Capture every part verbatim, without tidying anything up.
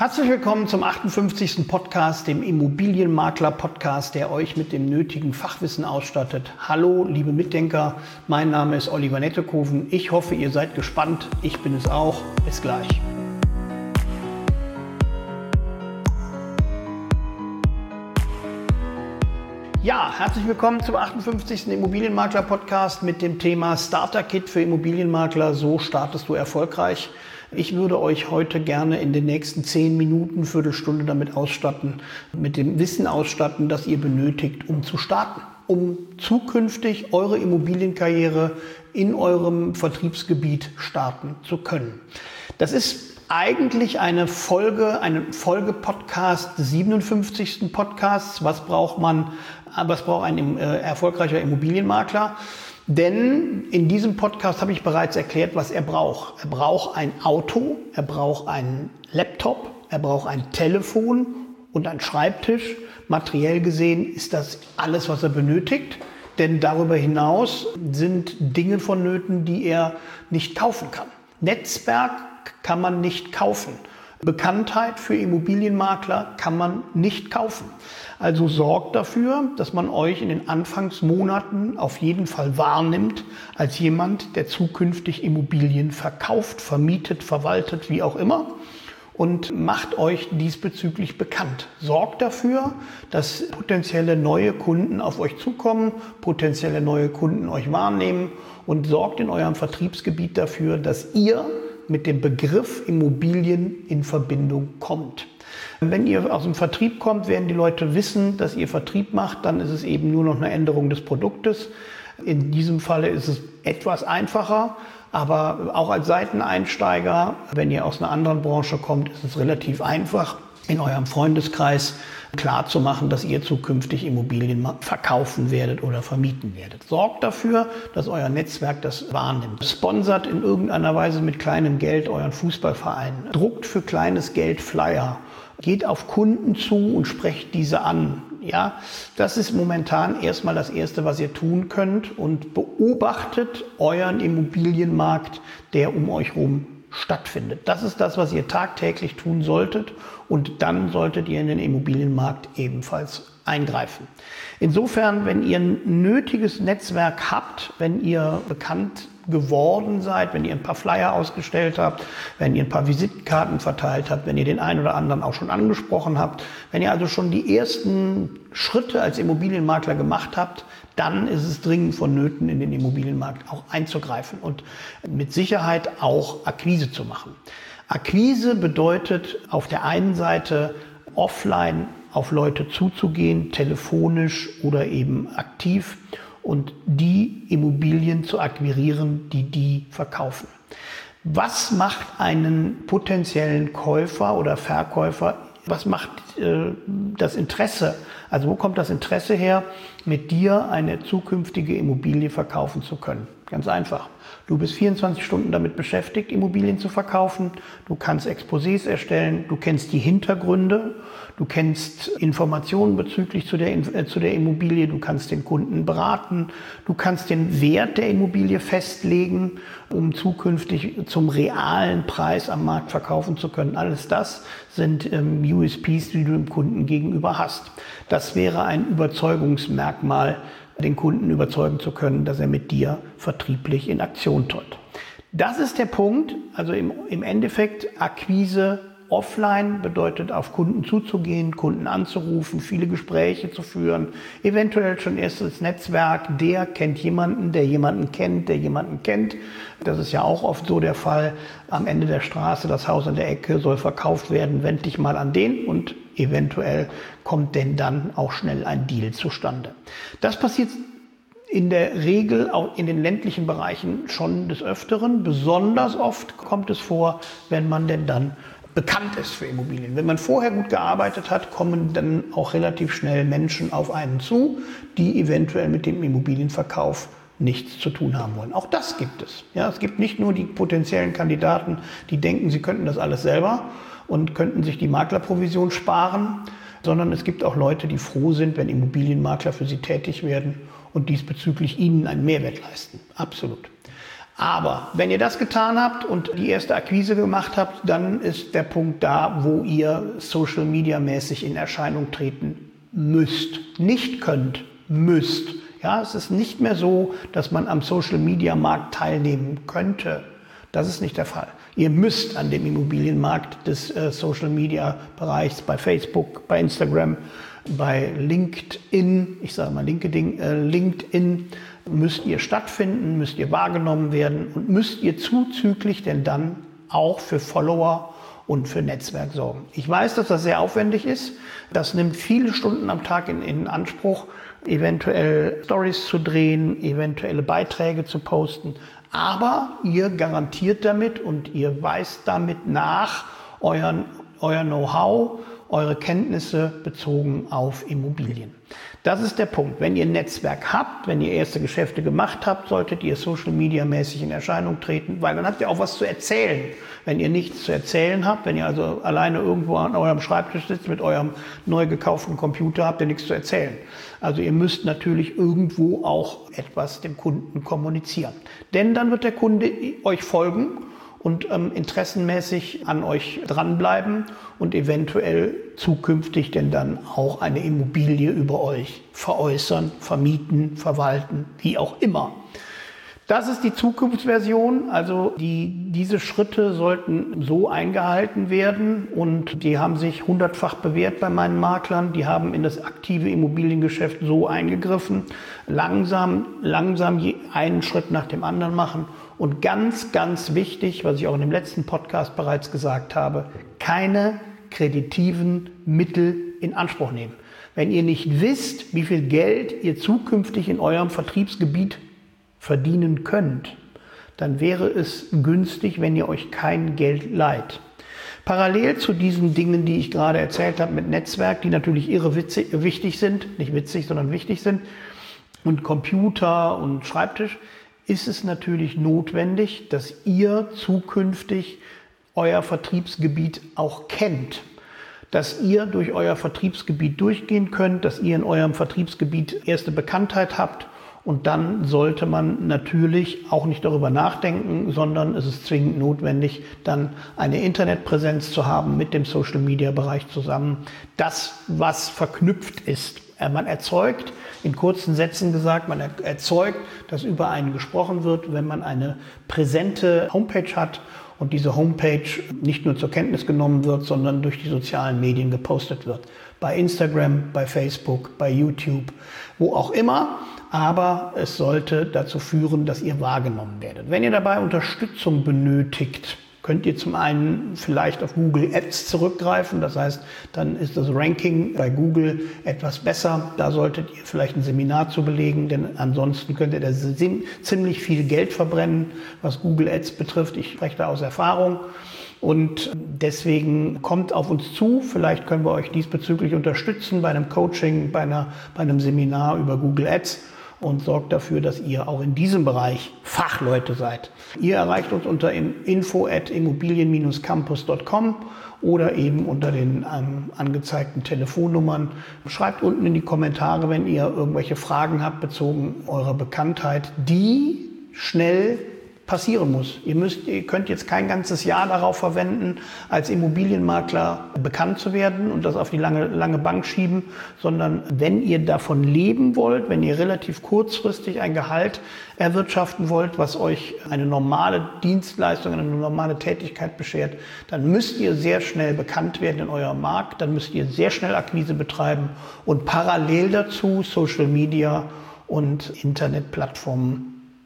Herzlich willkommen zum achtundfünfzigsten Podcast, dem Immobilienmakler-Podcast, der euch mit dem nötigen Fachwissen ausstattet. Hallo, liebe Mitdenker, mein Name ist Oliver Nettekoven. Ich hoffe, ihr seid gespannt. Ich bin es auch. Bis gleich. Ja, herzlich willkommen zum achtundfünfzigsten Immobilienmakler-Podcast mit dem Thema Starter-Kit für Immobilienmakler. So startest du erfolgreich. Ich würde euch heute gerne in den nächsten zehn Minuten, Viertelstunde damit ausstatten, mit dem Wissen ausstatten, das ihr benötigt, um zu starten, um zukünftig eure Immobilienkarriere in eurem Vertriebsgebiet starten zu können. Das ist eigentlich eine Folge, eine Folge-Podcast des siebenundfünfzigsten Podcasts. Was braucht man, was braucht ein äh, erfolgreicher Immobilienmakler? Denn in diesem Podcast habe ich bereits erklärt, was er braucht. Er braucht ein Auto, er braucht einen Laptop, er braucht ein Telefon und einen Schreibtisch. Materiell gesehen ist das alles, was er benötigt. Denn darüber hinaus sind Dinge vonnöten, die er nicht kaufen kann. Netzwerk kann man nicht kaufen. Bekanntheit für Immobilienmakler kann man nicht kaufen. Also sorgt dafür, dass man euch in den Anfangsmonaten auf jeden Fall wahrnimmt als jemand, der zukünftig Immobilien verkauft, vermietet, verwaltet, wie auch immer. Und macht euch diesbezüglich bekannt. Sorgt dafür, dass potenzielle neue Kunden auf euch zukommen, potenzielle neue Kunden euch wahrnehmen und sorgt in eurem Vertriebsgebiet dafür, dass ihr mit dem Begriff Immobilien in Verbindung kommt. Wenn ihr aus dem Vertrieb kommt, werden die Leute wissen, dass ihr Vertrieb macht, dann ist es eben nur noch eine Änderung des Produktes. In diesem Falle ist es etwas einfacher, aber auch als Seiteneinsteiger, wenn ihr aus einer anderen Branche kommt, ist es relativ einfach, in eurem Freundeskreis klar zu machen, dass ihr zukünftig Immobilien verkaufen werdet oder vermieten werdet. Sorgt dafür, dass euer Netzwerk das wahrnimmt. Sponsert in irgendeiner Weise mit kleinem Geld euren Fußballverein. Druckt für kleines Geld Flyer. Geht auf Kunden zu und sprecht diese an. Ja, das ist momentan erstmal das Erste, was ihr tun könnt, und beobachtet euren Immobilienmarkt, der um euch herum stattfindet. Das ist das, was ihr tagtäglich tun solltet, und dann solltet ihr in den Immobilienmarkt ebenfalls eingreifen. Insofern, wenn ihr ein nötiges Netzwerk habt, wenn ihr bekannt geworden seid, wenn ihr ein paar Flyer ausgestellt habt, wenn ihr ein paar Visitenkarten verteilt habt, wenn ihr den einen oder anderen auch schon angesprochen habt, wenn ihr also schon die ersten Schritte als Immobilienmakler gemacht habt, dann ist es dringend vonnöten, in den Immobilienmarkt auch einzugreifen und mit Sicherheit auch Akquise zu machen. Akquise bedeutet auf der einen Seite offline auf Leute zuzugehen, telefonisch oder eben aktiv, und die Immobilien zu akquirieren, die die verkaufen. Was macht einen potenziellen Käufer oder Verkäufer, was macht äh, das Interesse, also wo kommt das Interesse her, mit dir eine zukünftige Immobilie verkaufen zu können? Ganz einfach. Du bist vierundzwanzig Stunden damit beschäftigt, Immobilien zu verkaufen. Du kannst Exposés erstellen, du kennst die Hintergründe, du kennst Informationen bezüglich zu der, äh, zu der Immobilie, du kannst den Kunden beraten, du kannst den Wert der Immobilie festlegen, um zukünftig zum realen Preis am Markt verkaufen zu können. Alles das sind ähm, U S Ps, die du dem Kunden gegenüber hast. Das wäre ein Überzeugungsmerkmal, den Kunden überzeugen zu können, dass er mit dir vertrieblich in Aktion tritt. Das ist der Punkt. Also im, im Endeffekt Akquise offline bedeutet, auf Kunden zuzugehen, Kunden anzurufen, viele Gespräche zu führen, eventuell schon erstes Netzwerk, der kennt jemanden, der jemanden kennt, der jemanden kennt. Das ist ja auch oft so der Fall. Am Ende der Straße, das Haus an der Ecke soll verkauft werden, wend dich mal an den, und eventuell kommt denn dann auch schnell ein Deal zustande. Das passiert in der Regel auch in den ländlichen Bereichen schon des Öfteren. Besonders oft kommt es vor, wenn man denn dann bekannt ist für Immobilien. Wenn man vorher gut gearbeitet hat, kommen dann auch relativ schnell Menschen auf einen zu, die eventuell mit dem Immobilienverkauf nichts zu tun haben wollen. Auch das gibt es. Ja, es gibt nicht nur die potenziellen Kandidaten, die denken, sie könnten das alles selber und könnten sich die Maklerprovision sparen, sondern es gibt auch Leute, die froh sind, wenn Immobilienmakler für sie tätig werden und diesbezüglich ihnen einen Mehrwert leisten. Absolut. Aber wenn ihr das getan habt und die erste Akquise gemacht habt, dann ist der Punkt da, wo ihr Social Media mäßig in Erscheinung treten müsst. Nicht könnt, müsst. Ja, es ist nicht mehr so, dass man am Social Media Markt teilnehmen könnte. Das ist nicht der Fall. Ihr müsst an dem Immobilienmarkt des äh, Social Media Bereichs bei Facebook, bei Instagram, bei LinkedIn, ich sage mal LinkedIn, äh, LinkedIn, müsst ihr stattfinden, müsst ihr wahrgenommen werden und müsst ihr zuzüglich denn dann auch für Follower und für Netzwerk sorgen. Ich weiß, dass das sehr aufwendig ist. Das nimmt viele Stunden am Tag in, in Anspruch, eventuell Stories zu drehen, eventuelle Beiträge zu posten. Aber ihr garantiert damit und ihr weist damit nach euren, euer Know-how, eure Kenntnisse bezogen auf Immobilien. Das ist der Punkt. Wenn ihr ein Netzwerk habt, wenn ihr erste Geschäfte gemacht habt, solltet ihr Social Media mäßig in Erscheinung treten, weil dann habt ihr auch was zu erzählen. Wenn ihr nichts zu erzählen habt, wenn ihr also alleine irgendwo an eurem Schreibtisch sitzt mit eurem neu gekauften Computer, habt ihr nichts zu erzählen. Also ihr müsst natürlich irgendwo auch etwas dem Kunden kommunizieren. Denn dann wird der Kunde euch folgen und ähm, interessenmäßig an euch dranbleiben und eventuell zukünftig denn dann auch eine Immobilie über euch veräußern, vermieten, verwalten, wie auch immer. Das ist die Zukunftsversion, also die, diese Schritte sollten so eingehalten werden und die haben sich hundertfach bewährt bei meinen Maklern. Die haben in das aktive Immobiliengeschäft so eingegriffen, langsam, langsam einen Schritt nach dem anderen machen. Und ganz, ganz wichtig, was ich auch in dem letzten Podcast bereits gesagt habe, keine kreditiven Mittel in Anspruch nehmen. Wenn ihr nicht wisst, wie viel Geld ihr zukünftig in eurem Vertriebsgebiet verdienen könnt, dann wäre es günstig, wenn ihr euch kein Geld leiht. Parallel zu diesen Dingen, die ich gerade erzählt habe mit Netzwerk, die natürlich irre witzig, wichtig sind, nicht witzig, sondern wichtig sind, und Computer und Schreibtisch, ist es natürlich notwendig, dass ihr zukünftig euer Vertriebsgebiet auch kennt. Dass ihr durch euer Vertriebsgebiet durchgehen könnt, dass ihr in eurem Vertriebsgebiet erste Bekanntheit habt. Und dann sollte man natürlich auch nicht darüber nachdenken, sondern es ist zwingend notwendig, dann eine Internetpräsenz zu haben mit dem Social-Media-Bereich zusammen. Das, was verknüpft ist. Man erzeugt, in kurzen Sätzen gesagt, man erzeugt, dass über einen gesprochen wird, wenn man eine präsente Homepage hat und diese Homepage nicht nur zur Kenntnis genommen wird, sondern durch die sozialen Medien gepostet wird. Bei Instagram, bei Facebook, bei YouTube, wo auch immer. Aber es sollte dazu führen, dass ihr wahrgenommen werdet. Wenn ihr dabei Unterstützung benötigt, könnt ihr zum einen vielleicht auf Google Ads zurückgreifen. Das heißt, dann ist das Ranking bei Google etwas besser. Da solltet ihr vielleicht ein Seminar zu belegen, denn ansonsten könnt ihr da ziemlich viel Geld verbrennen, was Google Ads betrifft. Ich spreche da aus Erfahrung. Und deswegen kommt auf uns zu. Vielleicht können wir euch diesbezüglich unterstützen bei einem Coaching, bei, einer, bei einem Seminar über Google Ads. Und sorgt dafür, dass ihr auch in diesem Bereich Fachleute seid. Ihr erreicht uns unter info at immobilien campus punkt com oder eben unter den ähm, angezeigten Telefonnummern. Schreibt unten in die Kommentare, wenn ihr irgendwelche Fragen habt bezogen eurer Bekanntheit, die schnell passieren muss. Ihr müsst, ihr könnt jetzt kein ganzes Jahr darauf verwenden, als Immobilienmakler bekannt zu werden und das auf die lange, lange Bank schieben, sondern wenn ihr davon leben wollt, wenn ihr relativ kurzfristig ein Gehalt erwirtschaften wollt, was euch eine normale Dienstleistung, eine normale Tätigkeit beschert, dann müsst ihr sehr schnell bekannt werden in eurem Markt, dann müsst ihr sehr schnell Akquise betreiben und parallel dazu Social Media und Internetplattformen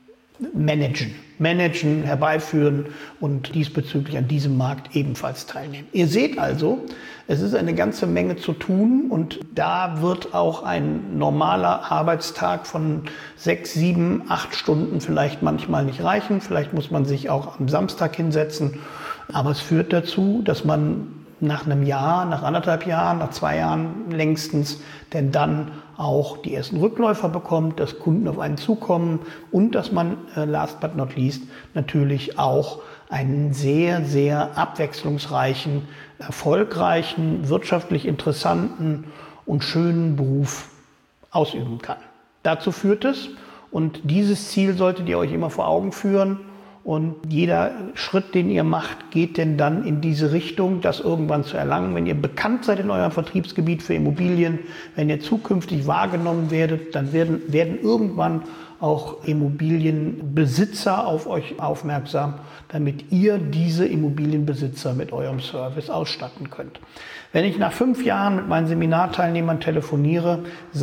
managen. Managen, herbeiführen und diesbezüglich an diesem Markt ebenfalls teilnehmen. Ihr seht also, es ist eine ganze Menge zu tun und da wird auch ein normaler Arbeitstag von sechs, sieben, acht Stunden vielleicht manchmal nicht reichen. Vielleicht muss man sich auch am Samstag hinsetzen. Aber es führt dazu, dass man nach einem Jahr, nach anderthalb Jahren, nach zwei Jahren längstens, denn dann auch die ersten Rückläufer bekommt, dass Kunden auf einen zukommen und dass man, äh, last but not least, natürlich auch einen sehr, sehr abwechslungsreichen, erfolgreichen, wirtschaftlich interessanten und schönen Beruf ausüben kann. Dazu führt es und dieses Ziel solltet ihr euch immer vor Augen führen Und jeder Schritt, den ihr macht, geht denn dann in diese Richtung, das irgendwann zu erlangen. Wenn ihr bekannt seid in eurem Vertriebsgebiet für Immobilien, wenn ihr zukünftig wahrgenommen werdet, dann werden, werden irgendwann auch Immobilienbesitzer auf euch aufmerksam, damit ihr diese Immobilienbesitzer mit eurem Service ausstatten könnt. Wenn ich nach fünf Jahren mit meinen Seminarteilnehmern telefoniere,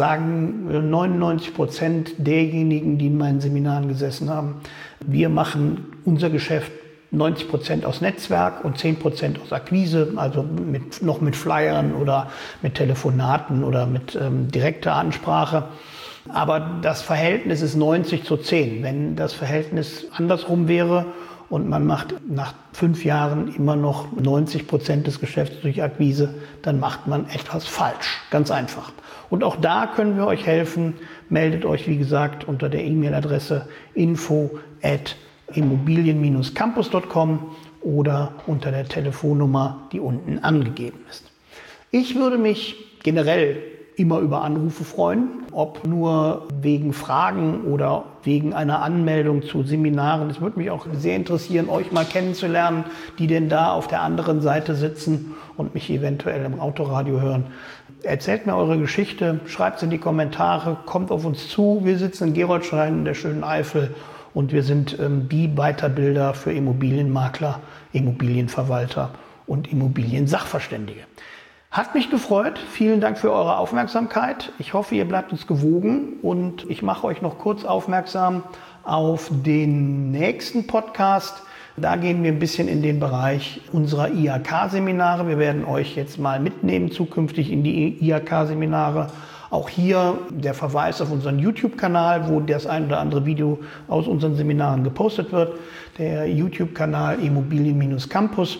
sagen neunundneunzig Prozent derjenigen, die in meinen Seminaren gesessen haben, wir machen unser Geschäft neunzig Prozent aus Netzwerk und zehn Prozent aus Akquise, also mit, noch mit Flyern oder mit Telefonaten oder mit ähm, direkter Ansprache. Aber das Verhältnis ist neunzig zu zehn. Wenn das Verhältnis andersrum wäre und man macht nach fünf Jahren immer noch neunzig Prozent des Geschäfts durch Akquise, dann macht man etwas falsch. Ganz einfach. Und auch da können wir euch helfen. Meldet euch, wie gesagt, unter der E-Mail-Adresse info at immobilien campus punkt com oder unter der Telefonnummer, die unten angegeben ist. Ich würde mich generell immer über Anrufe freuen, ob nur wegen Fragen oder wegen einer Anmeldung zu Seminaren. Es würde mich auch sehr interessieren, euch mal kennenzulernen, die denn da auf der anderen Seite sitzen und mich eventuell im Autoradio hören. Erzählt mir eure Geschichte, schreibt es in die Kommentare, kommt auf uns zu. Wir sitzen in Geroldstein in der schönen Eifel und wir sind ähm, die Weiterbilder für Immobilienmakler, Immobilienverwalter und Immobiliensachverständige. Hat mich gefreut. Vielen Dank für eure Aufmerksamkeit. Ich hoffe, ihr bleibt uns gewogen und ich mache euch noch kurz aufmerksam auf den nächsten Podcast. Da gehen wir ein bisschen in den Bereich unserer I H K-Seminare. Wir werden euch jetzt mal mitnehmen zukünftig in die I H K-Seminare. Auch hier der Verweis auf unseren YouTube-Kanal, wo das ein oder andere Video aus unseren Seminaren gepostet wird. Der YouTube-Kanal Immobilien Campus.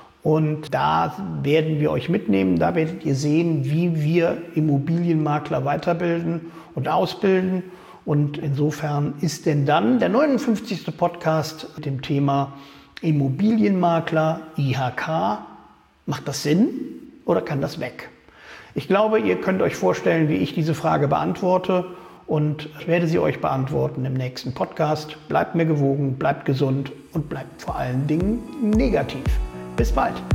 Und da werden wir euch mitnehmen, da werdet ihr sehen, wie wir Immobilienmakler weiterbilden und ausbilden. Und insofern ist denn dann der neunundfünfzigste Podcast mit dem Thema Immobilienmakler, I H K. Macht das Sinn oder kann das weg? Ich glaube, ihr könnt euch vorstellen, wie ich diese Frage beantworte. Und ich werde sie euch beantworten im nächsten Podcast. Bleibt mir gewogen, bleibt gesund und bleibt vor allen Dingen negativ. Bis bald.